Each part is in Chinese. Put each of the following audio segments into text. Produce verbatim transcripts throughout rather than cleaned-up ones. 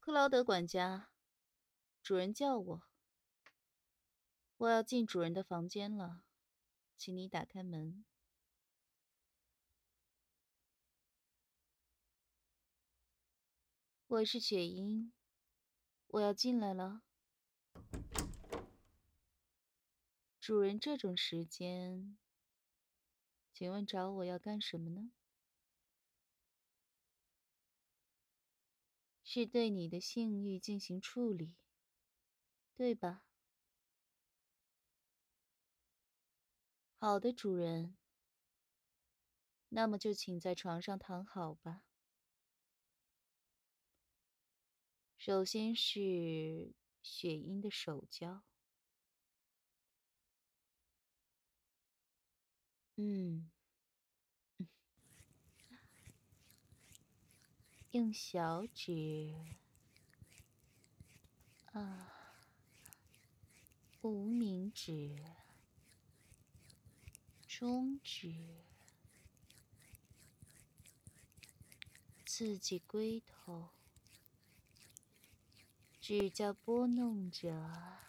克劳德管家，主人叫我，我要进主人的房间了，请你打开门。我是雪鹰，我要进来了。主人这种时间，请问找我要干什么呢？是对你的性欲进行处理，对吧？好的，主人。那么就请在床上躺好吧。首先是雪鹰的手交。嗯，用小指啊，无名指、中指刺激龟头，指甲拨弄着，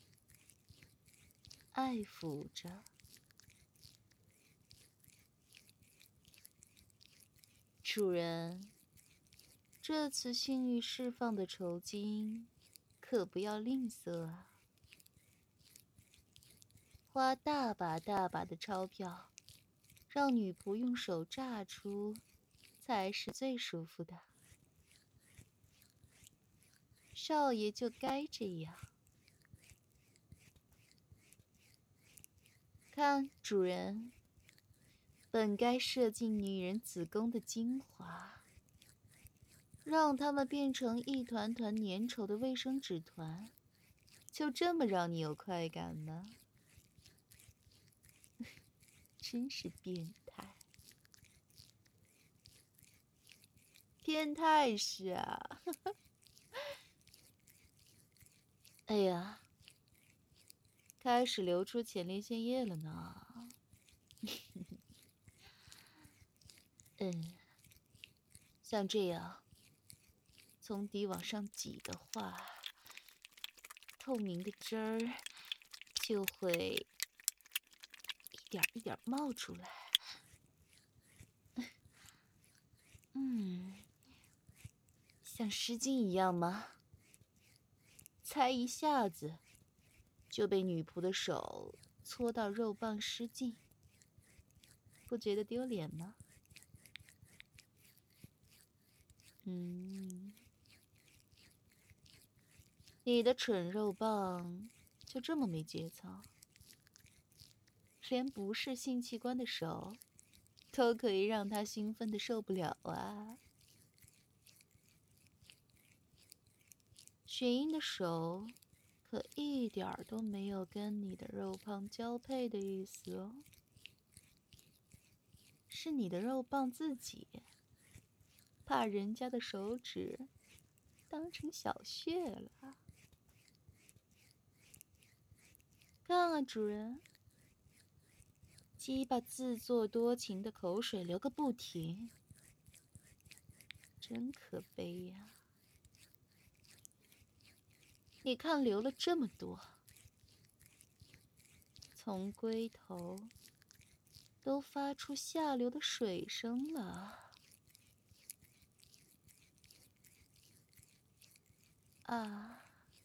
爱抚着。主人，这次性欲释放的酬金，可不要吝啬啊！花大把大把的钞票，让女仆用手榨出，才是最舒服的。少爷就该这样。看，主人，本该射进女人子宫的精华，让它们变成一团团粘稠的卫生纸团，就这么让你有快感吗？真是变态！变态是啊！哎呀，开始流出前列腺液了呢。嗯，像这样从底往上挤的话，透明的汁儿就会一点一点冒出来。嗯，像湿巾一样吗？才一下子就被女仆的手搓到肉棒失禁，不觉得丢脸吗？嗯，你的蠢肉棒就这么没节操，连不是性器官的手都可以让他兴奋的受不了啊！雪鹰的手可一点儿都没有跟你的肉棒交配的意思哦，是你的肉棒自己把人家的手指当成小穴了。看啊，主人，鸡巴自作多情的口水流个不停，真可悲呀！你看流了这么多，从龟头都发出下流的水声了。啊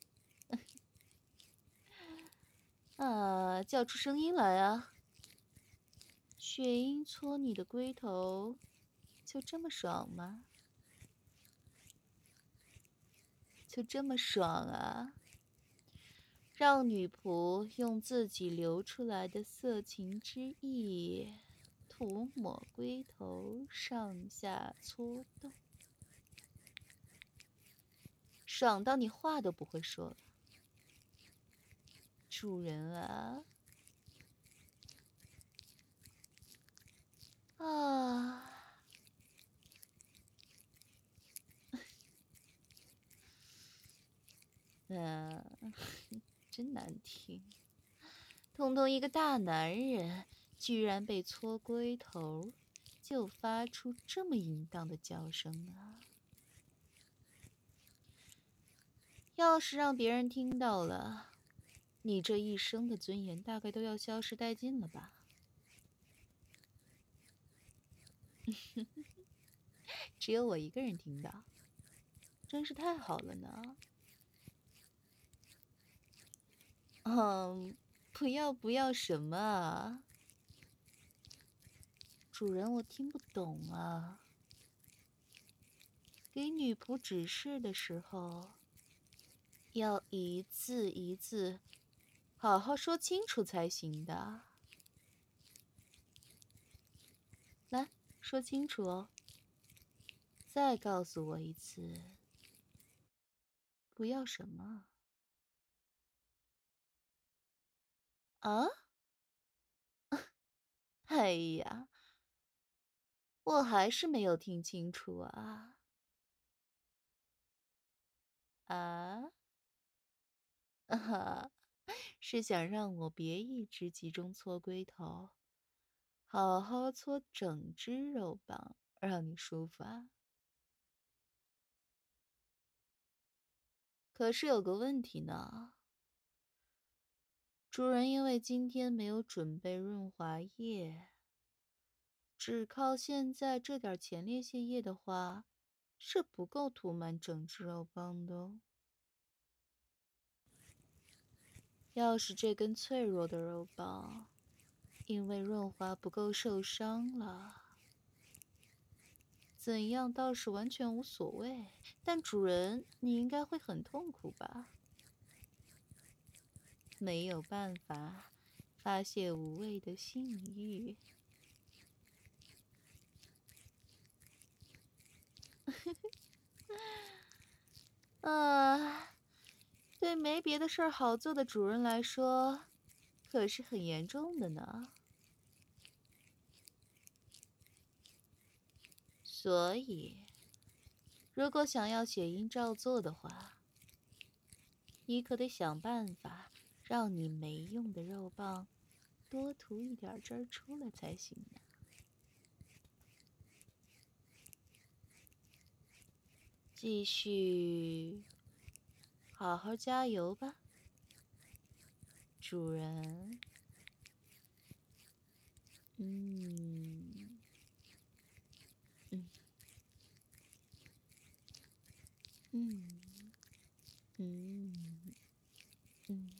啊！叫出声音来啊！雪鹰搓你的龟头，就这么爽吗？就这么爽啊！让女仆用自己流出来的色情之液涂抹龟头，上下搓动，爽到你话都不会说了。主人啊！啊！啊，真难听！通通一个大男人，居然被搓龟头，就发出这么淫荡的叫声啊！ 要是让别人听到了，你这一生的尊严大概都要消失殆尽了吧？只有我一个人听到，真是太好了呢。嗯，不要不要什么啊？主人，我听不懂啊。给女仆指示的时候，要一字一字好好说清楚才行的。来，说清楚哦。再告诉我一次，不要什么啊？哎呀，我还是没有听清楚啊！啊？啊，是想让我别一直集中搓龟头，好好搓整只肉棒，让你舒服啊？可是有个问题呢，主人因为今天没有准备润滑液，只靠现在这点前列腺液的话，是不够涂满整只肉棒的哦。要是这根脆弱的肉棒因为润滑不够受伤了，怎样倒是完全无所谓，但主人，你应该会很痛苦吧？没有办法发泄无谓的性欲。啊，对没别的事儿好做的主人来说，可是很严重的呢。所以，如果想要血鹰照做的话，你可得想办法让你没用的肉棒多涂一点汁儿出来才行呢。继续，好好加油吧，主人。嗯嗯嗯嗯嗯。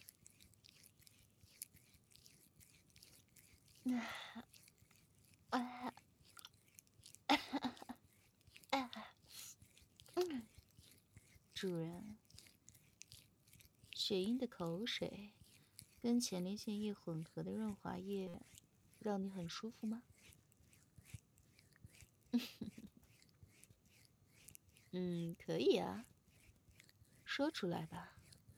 啊啊嗯，主人，雪鹰的口水跟前列腺液混合的润滑液，让你很舒服吗？嗯，可以啊，说出来吧。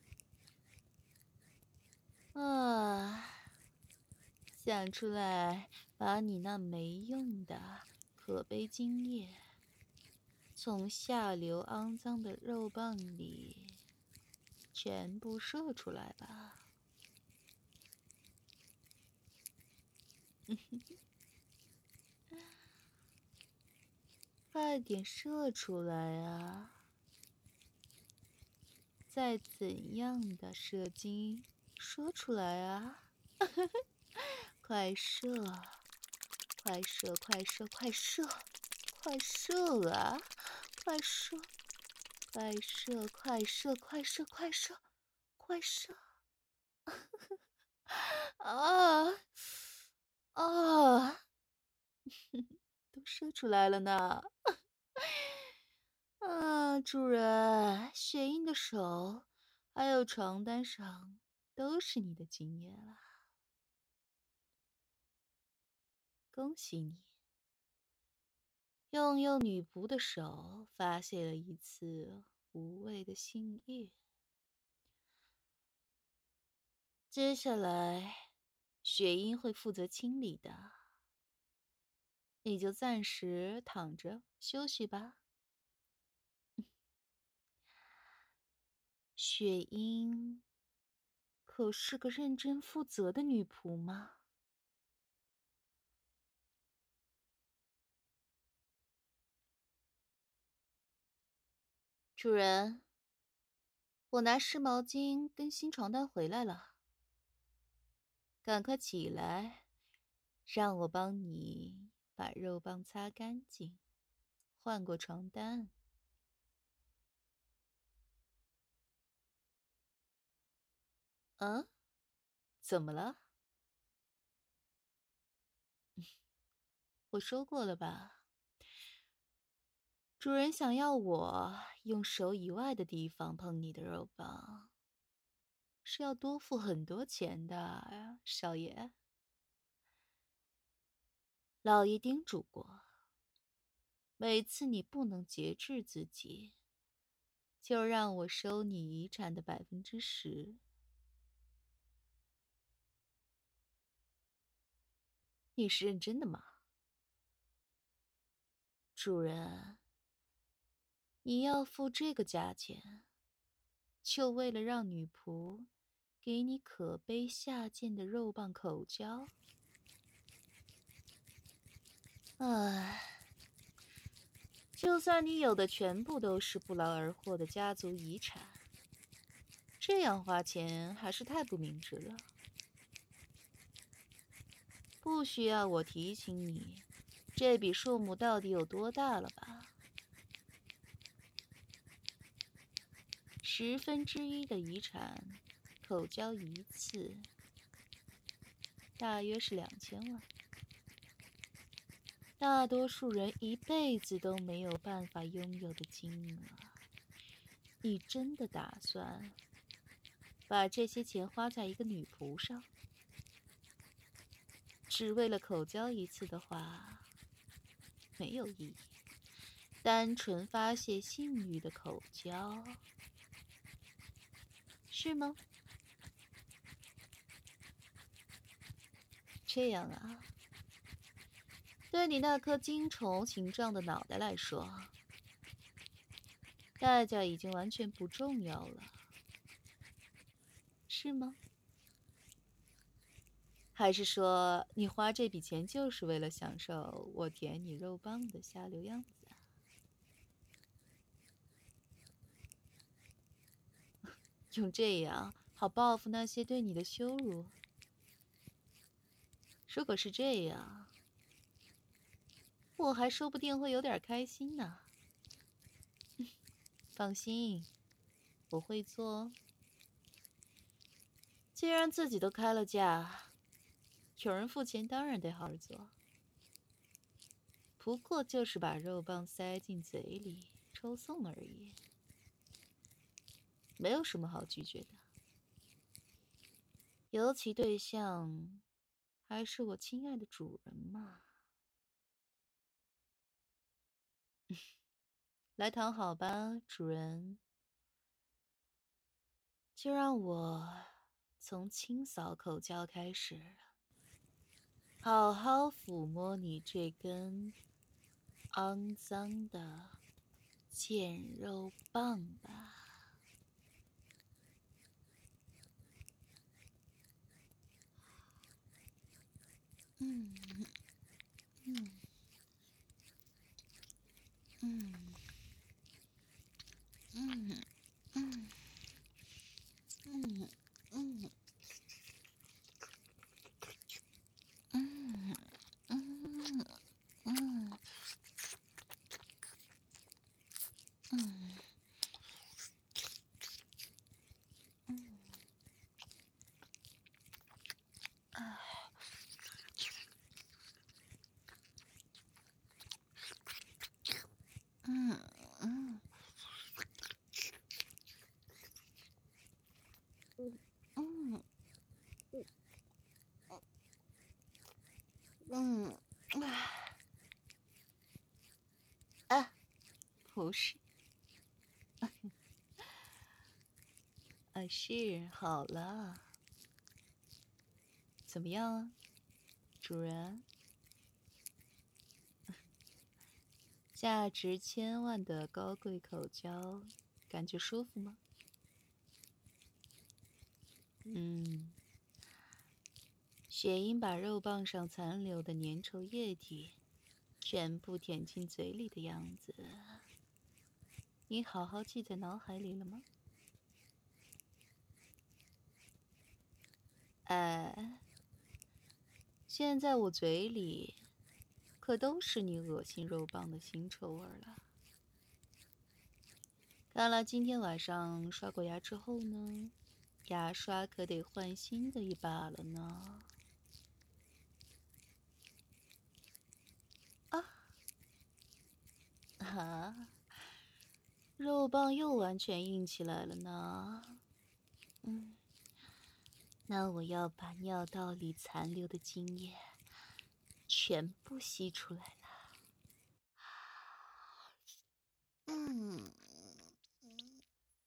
啊，想出来，把你那没用的可悲精液，从下流肮脏的肉棒里全部射出来吧。快点射出来啊！再怎样的射精，说出来啊！快射，快射，快射，快射，快射啊！快射，快射，快射，快射，快射，快射！啊啊！都射出来了呢！啊，主人，雪鹰的手，还有床单上都是你的精液了。恭喜你，用用女仆的手发泄了一次无谓的性欲。接下来，雪鹰会负责清理的，你就暂时躺着休息吧。雪鹰可是个认真负责的女仆吗？主人， 我拿湿毛巾跟新床单回来了，赶快起来，让我帮你把肉棒擦干净，换过床单。嗯，怎么了？我说过了吧，主人想要我用手以外的地方碰你的肉棒，是要多付很多钱的，少爷。老爷叮嘱过，每次你不能节制自己，就让我收你遗产的百分之十。你是认真的吗？主人，你要付这个价钱，就为了让女仆给你可悲下贱的肉棒口交？唉，就算你有的全部都是不劳而获的家族遗产，这样花钱还是太不明智了。不需要我提醒你，这笔数目到底有多大了吧？十分之一的遗产，口交一次，大约是两千万。大多数人一辈子都没有办法拥有的金额。你真的打算把这些钱花在一个女仆上？只为了口交一次的话，没有意义。单纯发泄性欲的口交，是吗？这样啊，对你那颗金虫形状的脑袋来说，代价已经完全不重要了，是吗？还是说你花这笔钱就是为了享受我舔你肉棒的下流样子啊？用这样好报复那些对你的羞辱？如果是这样，我还说不定会有点开心呢。放心，我会做。既然自己都开了价，有人付钱当然得好好做。不过就是把肉棒塞进嘴里抽送而已，没有什么好拒绝的。尤其对象还是我亲爱的主人嘛。来躺好吧，主人。就让我从清扫口交开始，好好抚摸你这根肮脏的贱肉棒吧。嗯嗯嗯嗯嗯嗯嗯嗯嗯嗯嗯。嗯嗯嗯嗯啊，不是，啊是，好了，怎么样啊，主人？价值千万的高贵口交，感觉舒服吗？嗯，雪鹰把肉棒上残留的粘稠液体全部舔进嘴里的样子，你好好记在脑海里了吗？ 哎，现在我嘴里可都是你恶心肉棒的腥臭味了。看来今天晚上刷过牙之后呢，牙刷可得换新的一把了呢。啊！啊！肉棒又完全硬起来了呢。嗯，那我要把尿道里残留的精液全部吸出来了。嗯嗯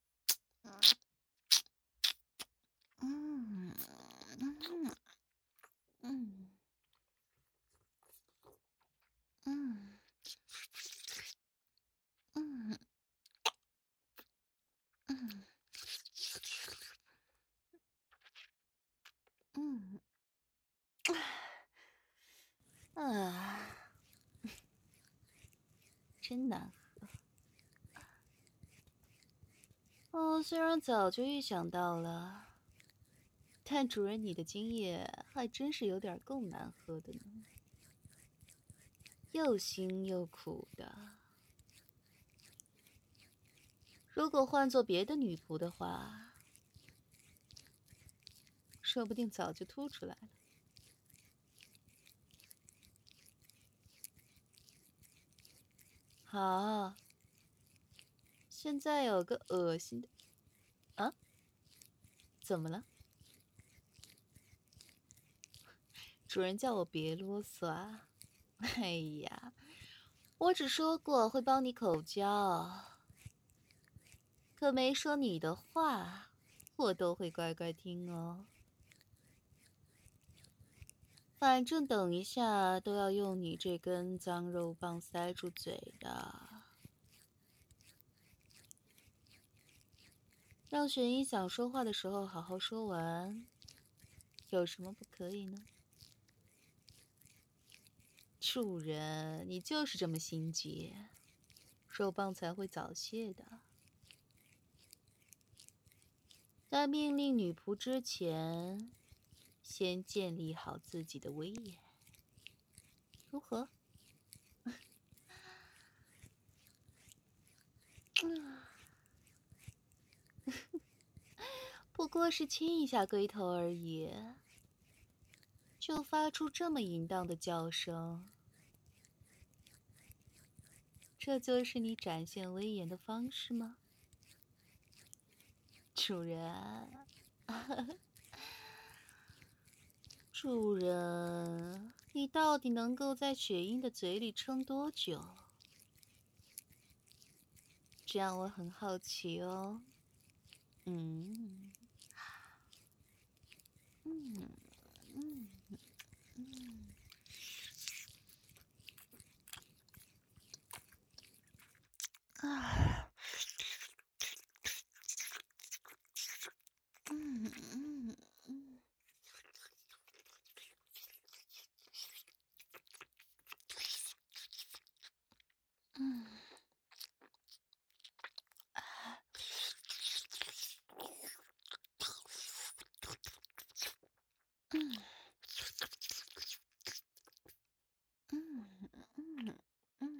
嗯嗯嗯嗯嗯嗯嗯啊，真难喝。哦，虽然早就预想到了，但主人你的精液还真是有点够难喝的呢，又腥又苦的。如果换做别的女仆的话，说不定早就吐出来了。好，现在有个恶心的，啊？怎么了？主人叫我别啰嗦啊！哎呀，我只说过会帮你口交，可没说你的话，我都会乖乖听哦。反正等一下都要用你这根脏肉棒塞住嘴的。让雪英想说话的时候好好说完，有什么不可以呢？主人，你就是这么心急，肉棒才会早泄的。在命令女仆之前，先建立好自己的威严，如何？不过是亲一下龟头而已，就发出这么淫荡的叫声，这就是你展现威严的方式吗？主人，主人，你到底能够在雪鹰的嘴里撑多久？这样我很好奇哦。嗯，嗯嗯嗯啊，嗯嗯嗯嗯嗯嗯嗯嗯，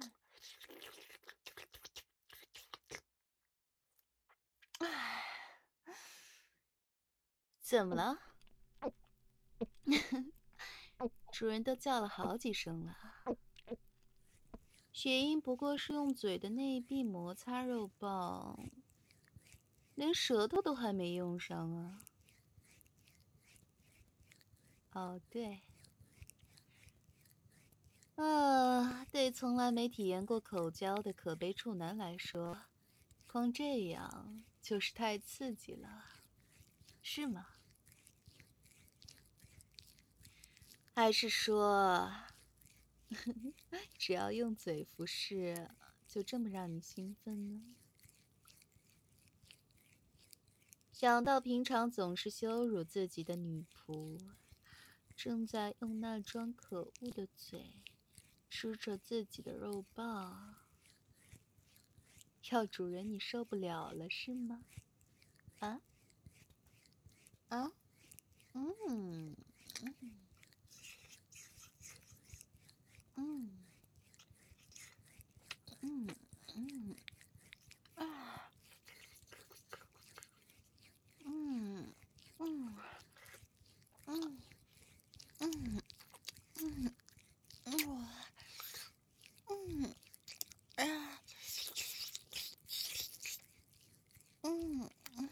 怎么了？主人都叫了好几声了。雪鹰不过是用嘴的内壁摩擦肉棒，连舌头都还没用上啊。哦，对。啊，对从来没体验过口交的可悲处男来说，光这样就是太刺激了，是吗？还是说，只要用嘴服侍，就这么让你兴奋呢？想到平常总是羞辱自己的女仆，正在用那张可恶的嘴吃着自己的肉棒，要主人你受不了了是吗？啊啊！ 嗯嗯嗯嗯啊嗯嗯嗯嗯嗯嗯嗯啊嗯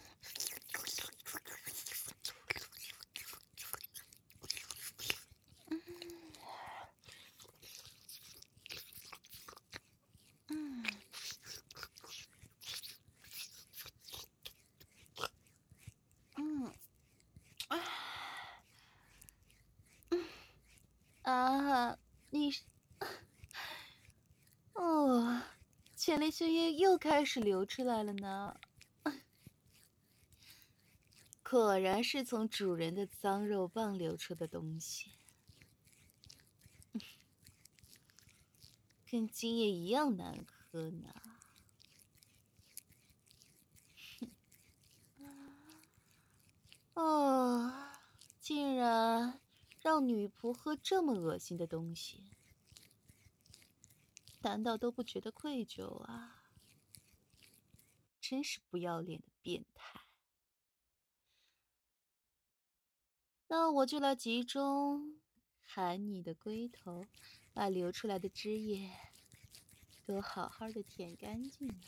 嗯嗯啊啊！你是哦，前列腺液又开始流出来了呢。果然是从主人的脏肉棒流出的东西，跟精液一样难喝呢。哦，竟然让女仆喝这么恶心的东西，难道都不觉得愧疚啊？真是不要脸的变态！那我就来集中含你的龟头，把流出来的汁液都好好的舔干净了。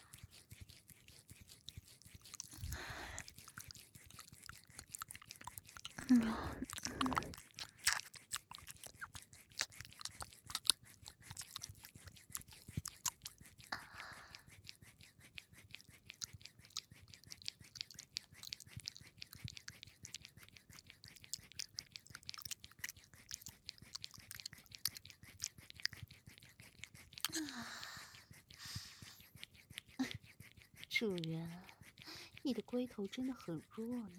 主人，你的龟头真的很弱呢，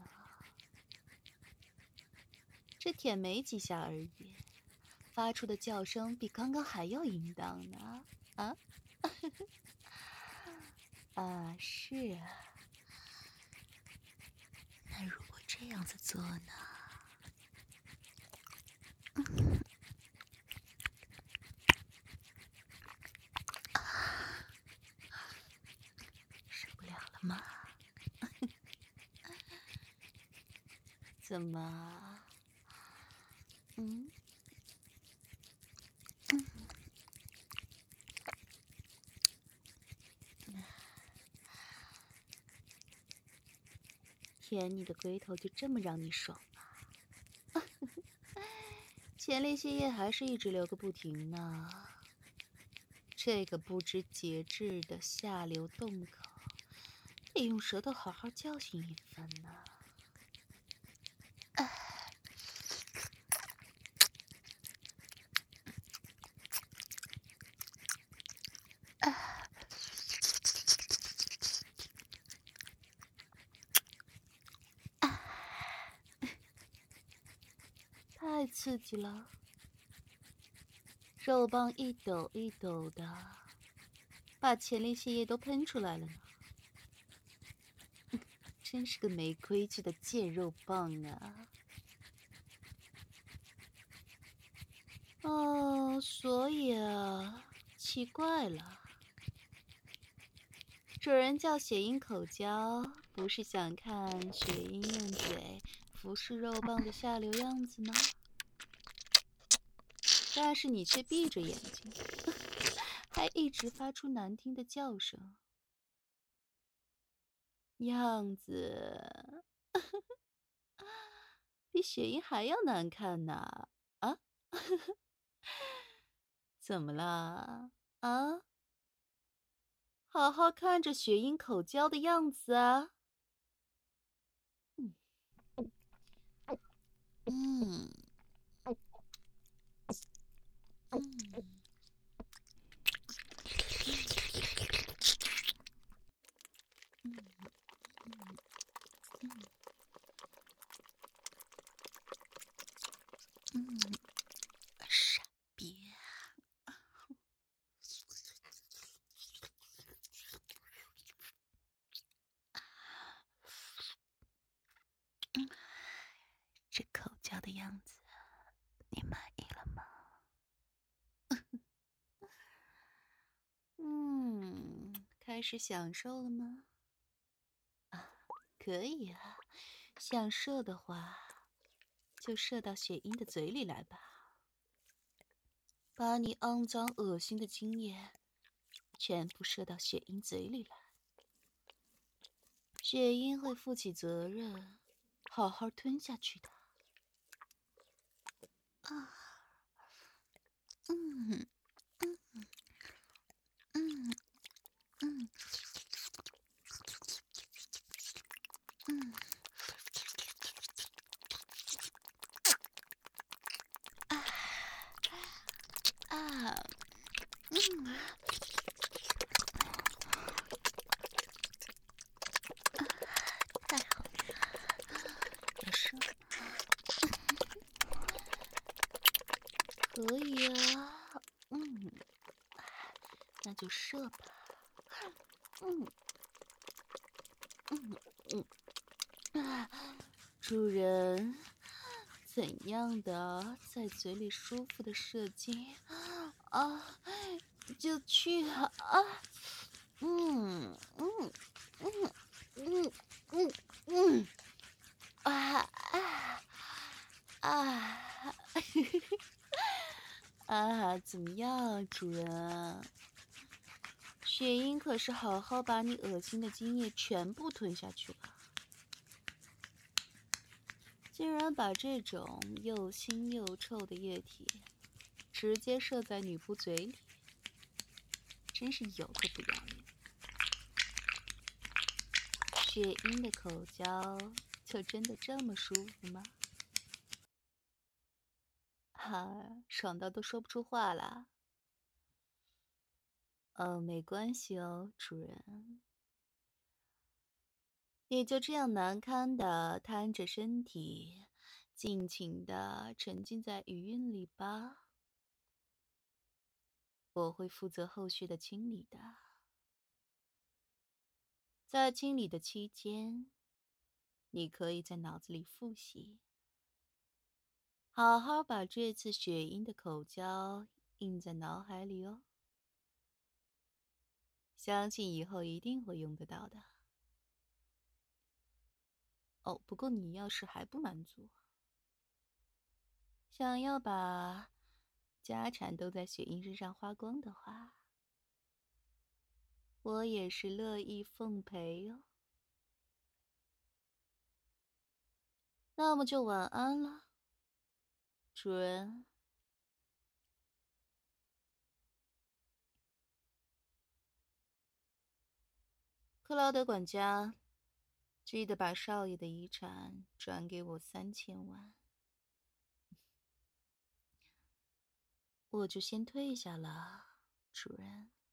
这舔没几下而已，发出的叫声比刚刚还要淫荡呢。啊？啊，是啊。那如果这样子做呢？受不了了吗？怎么？嗯？舔你的龟头就这么让你爽吗？前列腺液还是一直流个不停呢。这个不知节制的下流洞口，得用舌头好好教训一番呢。啊啊啊！太刺激了，肉棒一抖一抖的，把前列腺液都喷出来了呢。真是个没规矩的贱肉棒啊！哦，所以啊，奇怪了，主人叫雪鹰口交，不是想看雪鹰用嘴服侍肉棒的下流样子吗？但是你却闭着眼睛，还一直发出难听的叫声，样子比雪鹰还要难看呢！啊？怎么了？啊？好好看着雪鹰口交的样子啊！嗯嗯嗯嗯嗯，傻逼！这口的样子，你满意了吗？嗯，开始享受了吗？啊，可以啊，想射的话，就射到雪鹰的嘴里来吧，把你肮脏恶心的精液全部射到雪鹰嘴里来。雪鹰会负起责任，好好吞下去的。啊，嗯嗯嗯嗯嗯啊啊嗯啊，太好了，要射了可以啊，嗯，那就射吧。嗯嗯嗯啊，主人，怎样的在嘴里舒服的射精啊，就去啊，嗯嗯嗯嗯嗯嗯啊啊啊啊！怎么样，主人？雪鹰可是好好把你恶心的精液全部吞下去了，竟然把这种又腥又臭的液体直接射在女仆嘴里，真是有个不要脸！雪鹰的口交就真的这么舒服吗？哈，爽到都说不出话了。哦，没关系哦，主人。你就这样难堪的瘫着身体，尽情的沉浸在余韵里吧。我会负责后续的清理的。在清理的期间，你可以在脑子里复习，好好把这次雪鹰的口交印在脑海里哦。相信以后一定会用得到的。哦，不过你要是还不满足，想要把家产都在雪鹰身上花光的话，我也是乐意奉陪哟。那么就晚安了，主人。克劳德管家，记得把少爷的遗产转给我三千万。我就先退下了，主人。